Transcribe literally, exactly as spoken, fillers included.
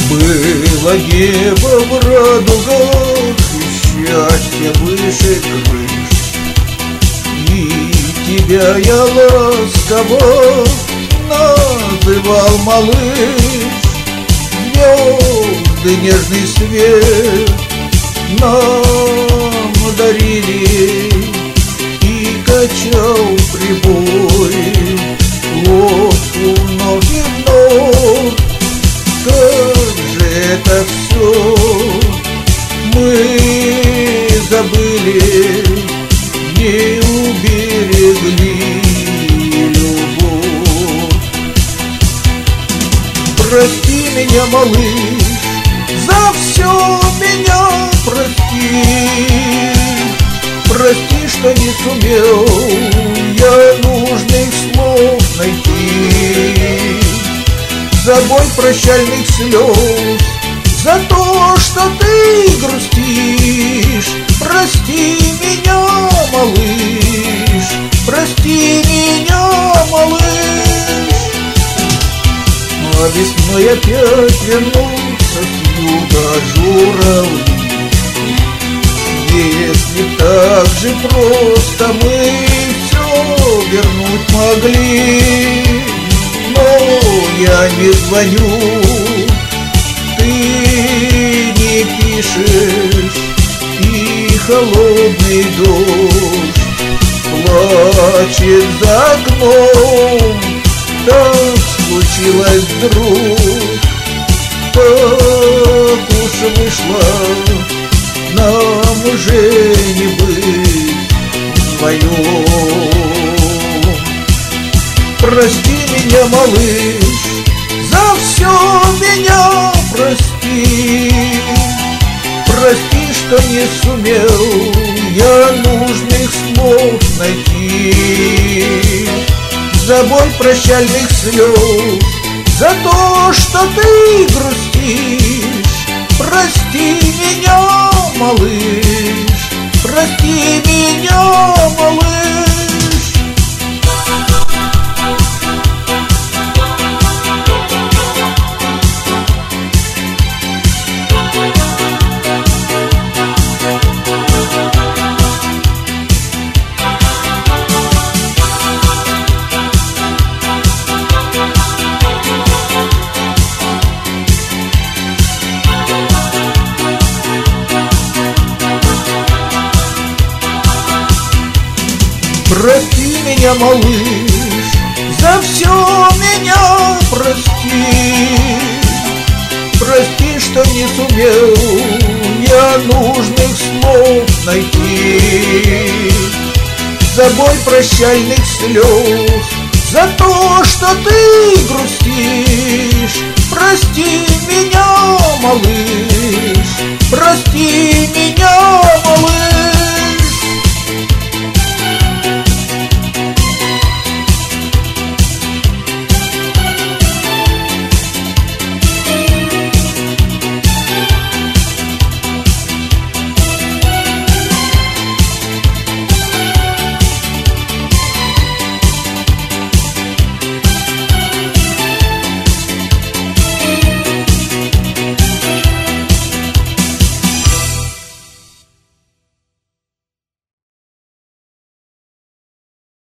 Было небо в радугах и счастье выше крыш, и тебя я ласково называл малыш. Звезды нежный свет нам дарили, и качал прибой лодку вновь и вновь. Как же это все мы забыли, не уберегли любовь. Прости меня, малыш, за все меня прости. Прости, что не сумел я нужных слов найти. Забой прощальных слез за то, что ты грустишь. Прости меня, малыш, прости меня, малыш. А весной опять вернутся с юга журавли. Если б так же просто мы все вернуть могли. Но я не звоню, ты не пишешь, и холодный дождь плачет за окном. Так случилось вдруг, так уж вышло, нам уже не быть вдвоем. Прости меня, малыш, за все меня прости. Прости, что не сумел я нужных слов найти. Забой прощальных слез за то, что ты грустишь. Прости меня, малыш, прости меня, малыш. Прости меня, малыш, за все меня прости. Прости, что не сумел я нужных слов найти. Забой прощальных слез за то, что ты грустишь.